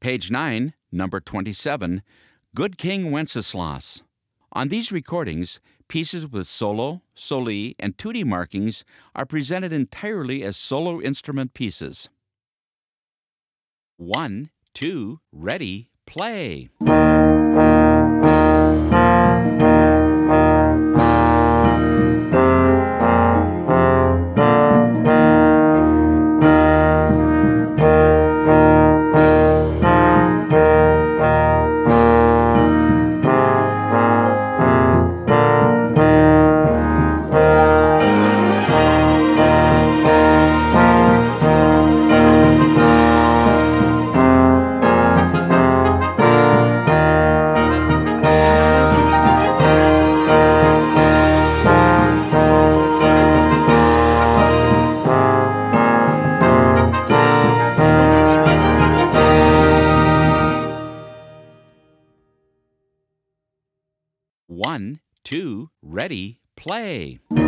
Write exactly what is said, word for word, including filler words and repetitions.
Page nine, number twenty-seven, Good King Wenceslas. On these recordings, pieces with solo, soli, and tutti markings are presented entirely as solo instrument pieces. One, two, ready, play. One, two, ready, play.